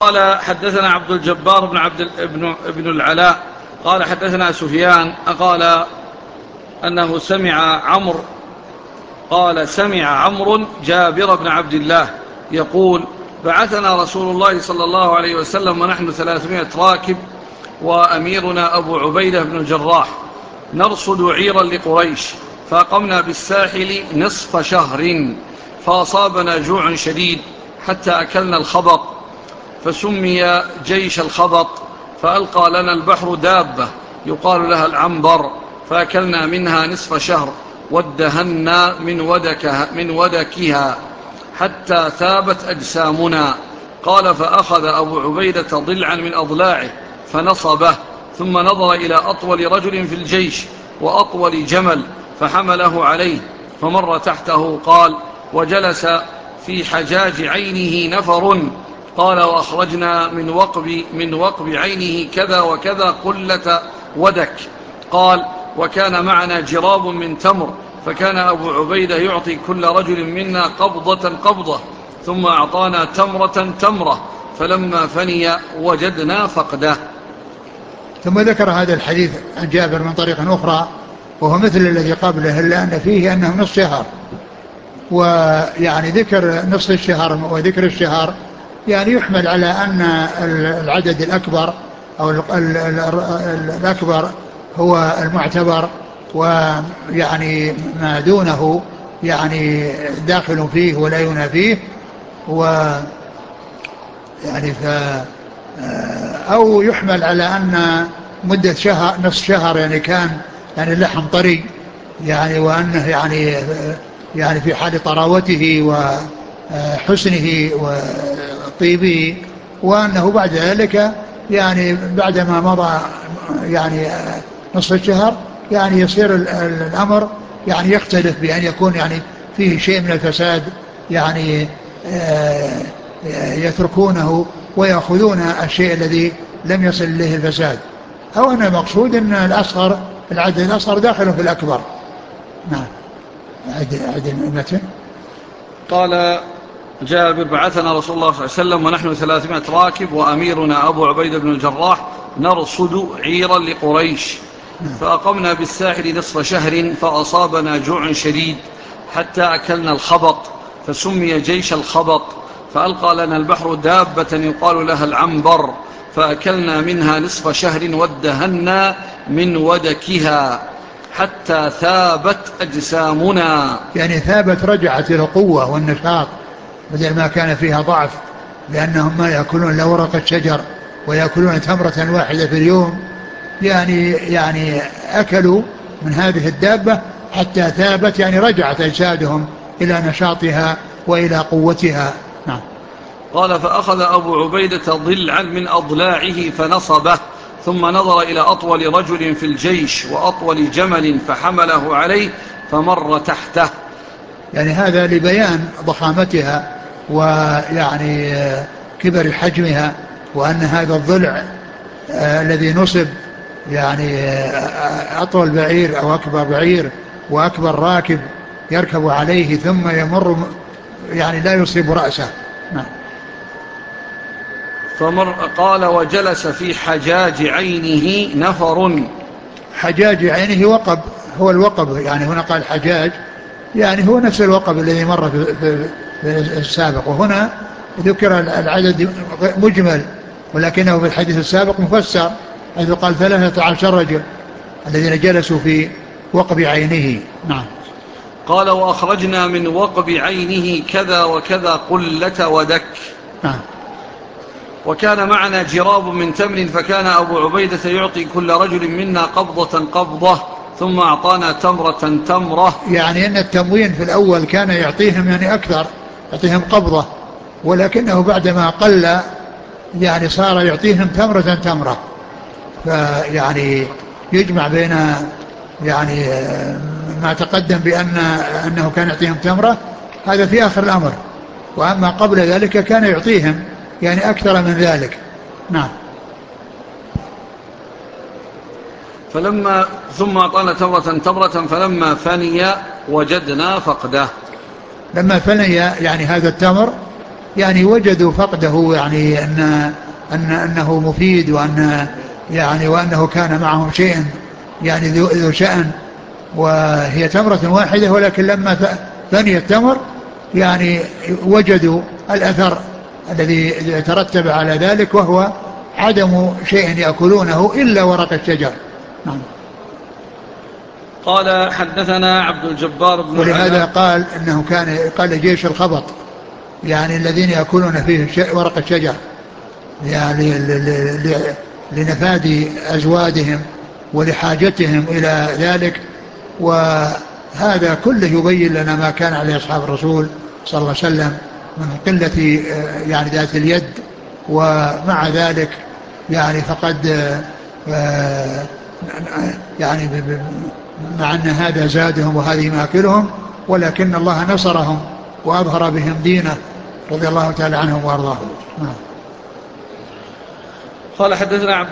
قال حدثنا عبد الجبار بن ابن العلاء قال حدثنا سفيان قال أنه سمع عمرو جابر بن عبد الله يقول: بعثنا رسول الله صلى الله عليه وسلم ونحن 300 راكب وأميرنا أبو عبيدة بن الجراح نرصد عيرا لقريش، فأقمنا بالساحل نصف شهر، فأصابنا جوع شديد حتى أكلنا الخبط، فسمي جيش الخبط. فألقى لنا البحر دابة يقال لها العنبر، فأكلنا منها نصف شهر، وادهنا من ودكها حتى ثابت أجسامنا. قال: فأخذ أبو عبيدة ضلعا من أضلاعه فنصبه، ثم نظر إلى أطول رجل في الجيش وأطول جمل فحمله عليه، فمر تحته. قال: وجلس في حجاج عينه نفر. قال: وأخرجنا من وقب عينه كذا وكذا قلة ودك. قال: وكان معنا جراب من تمر، فكان أبو عبيدة يعطي كل رجل منا قبضة، ثم أعطانا تمرة، فلما فني وجدنا فقده. ثم ذكر هذا الحديث عن جابر من طريق أخرى وهو مثل الذي قبله، إلا أن فيه أنه نصف شهر، ويعني ذكر نصف الشهر وذكر الشهر يعني يحمل على أن العدد الأكبر أو الأكبر هو المعتبر، ويعني ما دونه يعني داخل فيه ولا ينافيه، يعني أو يحمل على أن مدة شهر نصف شهر يعني كان يعني اللحم طري، يعني وأنه يعني في حال طراوته وحسنه وطيبه، وأنه بعد ذلك يعني بعدما مضى يعني نصف الشهر يعني يصير الأمر يعني يختلف بأن يكون يعني فيه شيء من الفساد، يعني يتركونه ويأخذون الشيء الذي لم يصل إليه الفساد، أو أن المقصود أن العدد الأصغر داخل في الأكبر. نعم. عد المتن. قال جابر: بعثنا رسول الله صلى الله عليه وسلم ونحن 300 راكب وأميرنا أبو عبيدة بن الجراح نرصد عيرا لقريش، فأقمنا بالساحل نصف شهر، فأصابنا جوع شديد حتى أكلنا الخبط، فسمي جيش الخبط. فألقى لنا البحر دابة يقال لها العنبر، فأكلنا منها نصف شهر، وادهنا من ودكها حتى ثابت أجسامنا. يعني ثابت، رجعت إلى القوة والنشاط بدل ما كان فيها ضعف، لأنهم ما يأكلون إلا ورق الشجر ويأكلون تمرة واحدة في اليوم، يعني أكلوا من هذه الدابة حتى ثابت، يعني رجعت أجسادهم إلى نشاطها وإلى قوتها. نعم. قال: فأخذ أبو عبيدة ضلعا من أضلاعه فنصبه، ثم نظر إلى أطول رجل في الجيش وأطول جمل فحمله عليه، فمر تحته. يعني هذا لبيان ضخامتها ويعني كبر حجمها، وأن هذا الضلع الذي نصب يعني أطول بعير أو أكبر بعير وأكبر راكب يركب عليه ثم يمر يعني لا يصيب رأسه. نعم. قال: وجلس في حجاج عينه نفر. حجاج عينه وقب، هو الوقب، يعني هنا قال حجاج، يعني هو نفس الوقب الذي مر في السابق، وهنا ذكر العدد مجمل، ولكنه في الحديث السابق مفسر حيث قال 13 رجل الذين جلسوا في وقب عينه. نعم. قال: وأخرجنا من وقب عينه كذا وكذا قلة ودك. نعم. وكان معنا جراب من تمر، فكان أبو عبيدة يعطي كل رجل منا قبضة، ثم أعطانا تمرة. يعني أن التموين في الأول كان يعطيهم يعني أكثر، يعطيهم قبضة، ولكنه بعدما قل يعني صار يعطيهم تمرة، فيعني يجمع بين يعني ما تقدم أنه كان يعطيهم تمرة، هذا في آخر الأمر، وأما قبل ذلك كان يعطيهم يعني أكثر من ذلك. نعم. ثم أعطانا تمرة فلما فني وجدنا فقده. لما فني يعني هذا التمر يعني وجدوا فقده، يعني أنه مفيد، وأنه كان معهم شيء يعني ذو شأن، وهي تمرة واحدة، ولكن لما ثني التمر يعني وجدوا الأثر الذي ترتب على ذلك، وهو عدم شيء يأكلونه إلا ورق الشجر. نعم. قال حدثنا عبد الجبار بن ولهذا العلاء. قال إنه قال جيش الخبط، يعني الذين يأكلون فيه ورق الشجر، يعني لنفاد أزوادهم ولحاجتهم إلى ذلك. وهذا كله يبين لنا ما كان عليه أصحاب الرسول صلى الله عليه وسلم من قلة يعني ذات اليد، ومع ذلك يعني فقد يعني مع أن هذا زادهم وهذه ماكلهم، ولكن الله نصرهم وأظهر بهم دينه رضي الله تعالى عنهم وأرضاهم. قال حدثنا